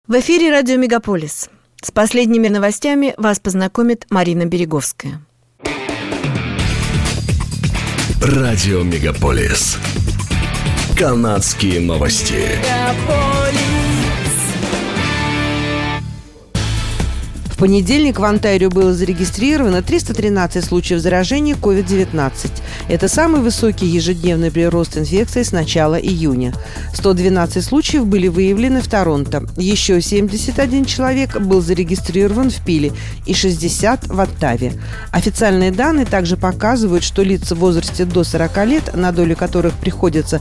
В эфире радио «Мегаполис». С последними новостями вас познакомит Марина Береговская. Радио «Мегаполис». Канадские новости. В понедельник в Онтарио было зарегистрировано 313 случаев заражения COVID-19. Это самый высокий ежедневный прирост инфекции с начала июня. 112 случаев были выявлены в Торонто. Еще 71 человек был зарегистрирован в Пиле и 60 в Оттаве. Официальные данные также показывают, что лица в возрасте до 40 лет, на долю которых приходится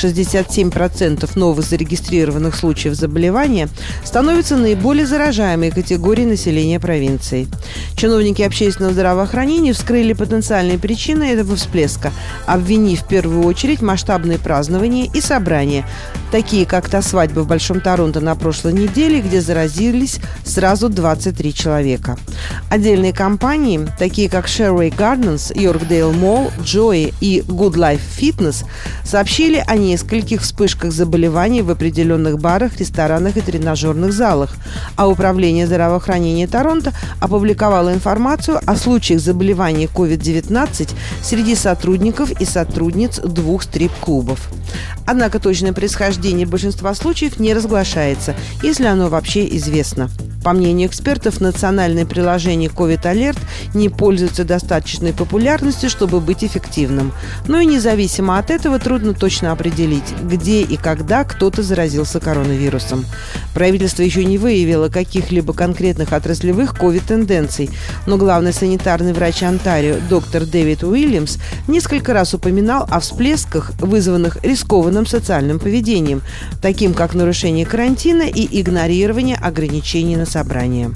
67% новых зарегистрированных случаев заболевания, становятся наиболее заражаемой категорией населения провинции. Чиновники общественного здравоохранения вскрыли потенциальные причины этого всплеска, обвинив в первую очередь масштабные празднования и собрания, такие как та свадьба в Большом Торонто на прошлой неделе, где заразились сразу 23 человека. Отдельные компании, такие как Sherway Gardens, Yorkdale Mall, Joy и Good Life Fitness, сообщили о нескольких вспышках заболеваний в определенных барах, ресторанах и тренажерных залах, а Управление здравоохранения Торонто опубликовало информацию о случаях заболевания COVID-19 среди сотрудников и сотрудниц 2 стрип-клубов. Однако точное происхождение большинства случаев не разглашается, если оно вообще известно. По мнению экспертов, национальное приложение COVID Alert не пользуется достаточной популярностью, чтобы быть эффективным. Но и независимо от этого трудно точно определить, где и когда кто-то заразился коронавирусом. Правительство еще не выявило каких-либо конкретных отраслевых COVID-тенденций, но главный санитарный врач Онтарио доктор Дэвид Уильямс несколько раз упоминал о всплесках, вызванных рискованным социальным поведением, таким как нарушение карантина и игнорирование ограничений на собрания.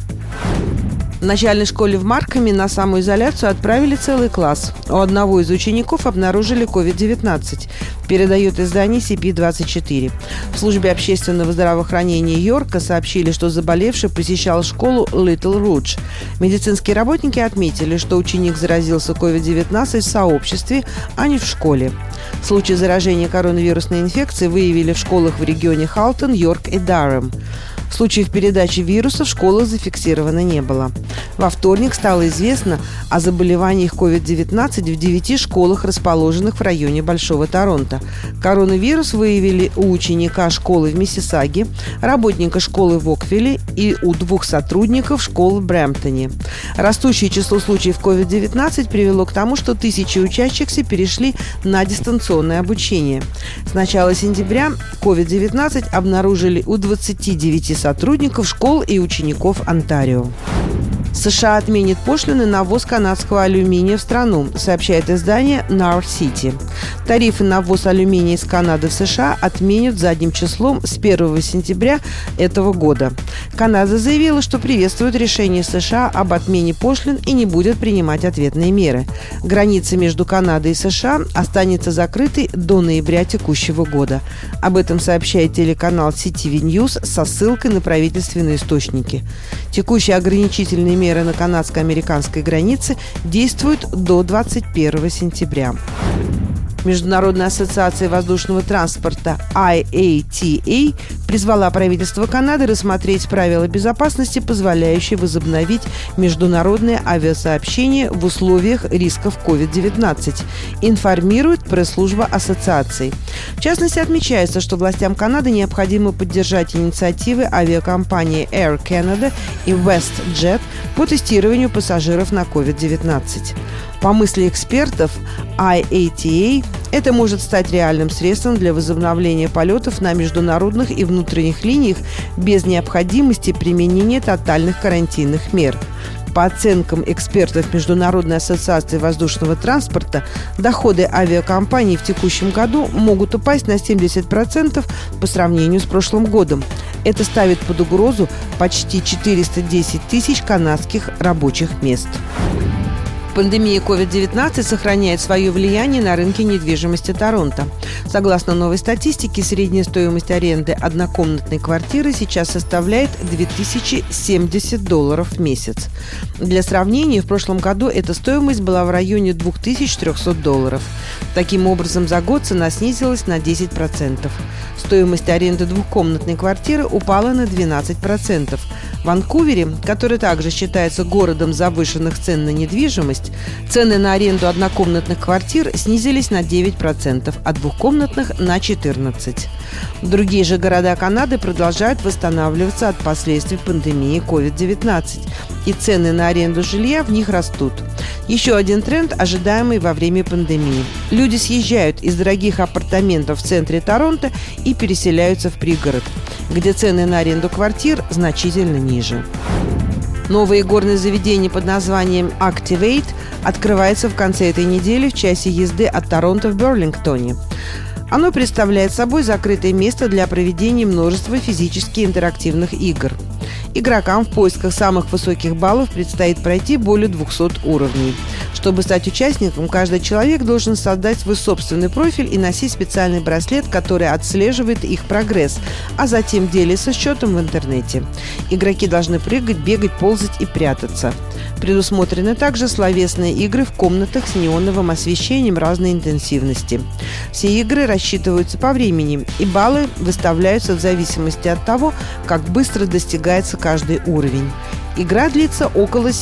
В начальной школе в Маркхаме на самоизоляцию отправили целый класс. У одного из учеников обнаружили COVID-19, передает издание CP24. В службе общественного здравоохранения Йорка сообщили, что заболевший посещал школу Little Rouge. Медицинские работники отметили, что ученик заразился COVID-19 в сообществе, а не в школе. Случаи заражения коронавирусной инфекцией выявили в школах в регионе Халтон, Йорк и Даррем. Случаев передачи вируса в школах зафиксировано не было. Во вторник стало известно о заболеваниях COVID-19 в 9 школах, расположенных в районе Большого Торонто. Коронавирус выявили у ученика школы в Миссисаге, работника школы в Оквилле и у 2 сотрудников школы в Брэмптоне. Растущее число случаев COVID-19 привело к тому, что тысячи учащихся перешли на дистанционное обучение. С начала сентября COVID-19 обнаружили у 29 сотрудников школ и учеников Онтарио. США отменит пошлины на ввоз канадского алюминия в страну, сообщает издание North City. Тарифы на ввоз алюминия из Канады в США отменят задним числом с 1 сентября этого года. Канада заявила, что приветствует решение США об отмене пошлин и не будет принимать ответные меры. Граница между Канадой и США останется закрытой до ноября текущего года. Об этом сообщает телеканал CTV News со ссылкой на правительственные источники. Текущие ограничительные меры на канадско-американской границе действуют до 21 сентября. Международная ассоциация воздушного транспорта IATA призвала правительство Канады рассмотреть правила безопасности, позволяющие возобновить международное авиасообщение в условиях рисков COVID-19, информирует пресс-служба ассоциации. В частности, отмечается, что властям Канады необходимо поддержать инициативы авиакомпании Air Canada и WestJet по тестированию пассажиров на COVID-19. По мысли экспертов, IATA это может стать реальным средством для возобновления полетов на международных и внутренних линиях без необходимости применения тотальных карантинных мер. По оценкам экспертов Международной ассоциации воздушного транспорта, доходы авиакомпаний в текущем году могут упасть на 70% по сравнению с прошлым годом. Это ставит под угрозу почти 410 тысяч канадских рабочих мест. Пандемия COVID-19 сохраняет свое влияние на рынке недвижимости Торонто. Согласно новой статистике, средняя стоимость аренды однокомнатной квартиры сейчас составляет $2070 в месяц. Для сравнения, в прошлом году эта стоимость была в районе $2300. Таким образом, за год цена снизилась на 10%. Стоимость аренды двухкомнатной квартиры упала на 12%. В Ванкувере, который также считается городом завышенных цен на недвижимость, цены на аренду однокомнатных квартир снизились на 9%, а двухкомнатных – на 14%. Другие же города Канады продолжают восстанавливаться от последствий пандемии COVID-19, и цены на аренду жилья в них растут. Еще один тренд, ожидаемый во время пандемии. Люди съезжают из дорогих апартаментов в центре Торонто и переселяются в пригород, где цены на аренду квартир значительно ниже. Новое горное заведение под названием Activate открывается в конце этой недели в часе езды от Торонто в Берлингтоне. Оно представляет собой закрытое место для проведения множества физически интерактивных игр. Игрокам в поисках самых высоких баллов предстоит пройти более 200 уровней. Чтобы стать участником, каждый человек должен создать свой собственный профиль и носить специальный браслет, который отслеживает их прогресс, а затем делится счетом в интернете. Игроки должны прыгать, бегать, ползать и прятаться. Предусмотрены также словесные игры в комнатах с неоновым освещением разной интенсивности. Все игры рассчитываются по времени, и баллы выставляются в зависимости от того, как быстро достигается каждый уровень. Игра длится около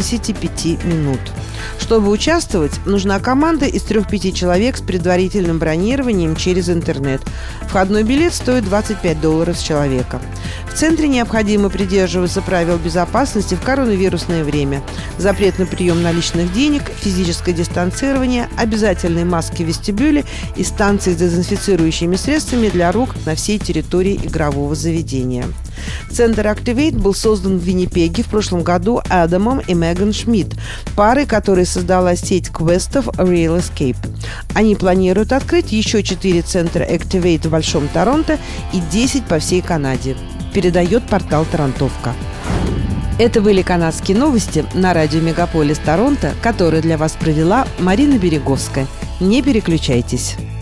75 минут. Чтобы участвовать, нужна команда из 3-5 человек с предварительным бронированием через интернет. Входной билет стоит $25 с человека. В центре необходимо придерживаться правил безопасности в коронавирусное время. Запрет на прием наличных денег, физическое дистанцирование, обязательные маски в вестибюле и станции с дезинфицирующими средствами для рук на всей территории игрового заведения. Центр Activate был создан в Виннипеге в прошлом году Адамом и Меган Шмидт, парой, которая создала сеть квестов Real Escape. Они планируют открыть еще 4 центра Activate в Большом Торонто и 10 по всей Канаде. Передает портал Тарантовка. Это были канадские новости на радио Мегаполис Торонто, которые для вас провела Марина Береговская. Не переключайтесь.